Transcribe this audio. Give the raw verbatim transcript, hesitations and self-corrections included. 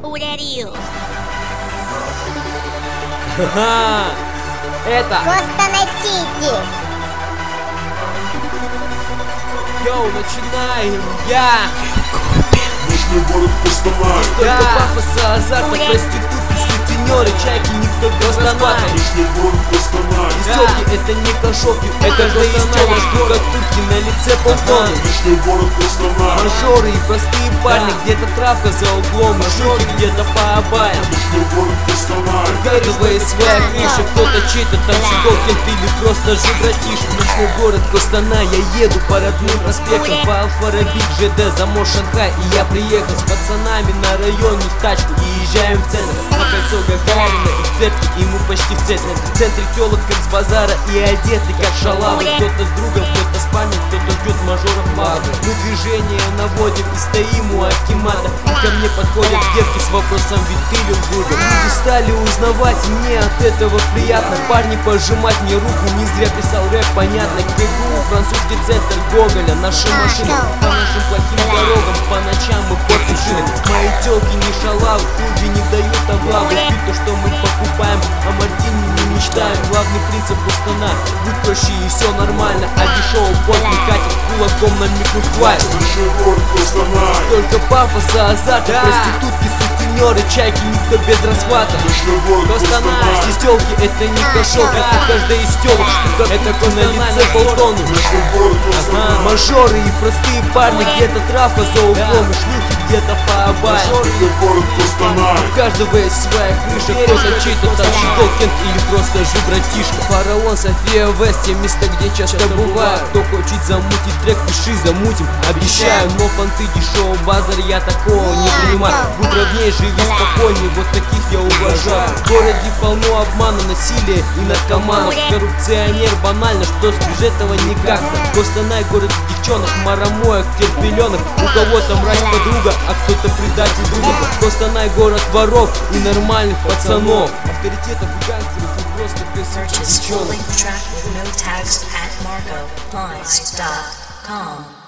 Who that is? Ха-ха! Это Костанай-Сити. Йоу, начинаем! Я! Ночной город Костанай. Столько пафоса, азарта, проститутки, сутенеры, чайки, никто без распада. Ночной город Костанай. Истёлки, это не кошелки, это истёлок, штукатурки, на лице полтона. Ночной город Костанай. Мажоры и простые парни, где-то травка за углом, мажоры где-то по обаям. Ночной город Костанай. Угадывая своя крыша, кто-то чей-то там щедокин или просто же братишка. Ночной город Костанай, я еду по родным проспектам, по Алфа-Раби, ЖД, замор Шанхай. И я приехал с пацанами на районе в тачку и езжаем в центр. На кольцо Гагарина и цепки, и мы почти в центре. В центре тёлок как с базара и одеты как шалавы. Кто-то с другом, кто-то с память, кто-то ждет мажоров мага. Мы движение наводим и стоим у Акимата. И ко мне подходят девки с вопросом: ведь ты Люльбурга? Люди стали узнавать, мне от этого приятно. Парни пожимать мне руку, не зря писал рэп, понятно. КГУ, французский центр Гоголя. Наши машины по нашим плохим дорогам, по ночам мы кофе жили. Мои тёлки не шалавы, в клубе не дают облавы. Пить то, что мы покупаем, о мартини не мечтаем. Главный принцип Костана: будь проще и все нормально. А дешевый бот не катит, кулаком намекнуть хватит. Ночной город Костанай. Только пафоса, азарта, проститутки, сутенеры, чайки, никто без расхвата. Ночной город Костанай, Костанай. здесь тёлки, это не кошелка, это каждая из тёлок, штука, это Костанай на лице полтонны. Ночной город Костанай. Мажоры и простые парни, где-то травка за углом, и шлюхи где-то по обаям. Ночной город Костанай. У каждого есть своя крыша, кто-то чей-то там щедокин или просто же братишка. Фараон, София, Вест, те места, где часто бываю. Кто хочет замутить трек, пиши, замутим, обещаю. Но понты, дешевый базар, я такого не принимаю. Будь ровнее, живи спокойней, вот таких я уважаю. В городе полно обмана, насилия и наркоманов. Коррупционер банально, что с этого никак-то. Костанай, город девчонок, марамоек, терпеленок. У кого-то мразь подруга, а кто-то предатель друга. Костанай, город воров и нормальных пацанов. Авторитетов и гангстеров и просто красивых Purchase девчонок. full-length track with no tags at marco plies dot com.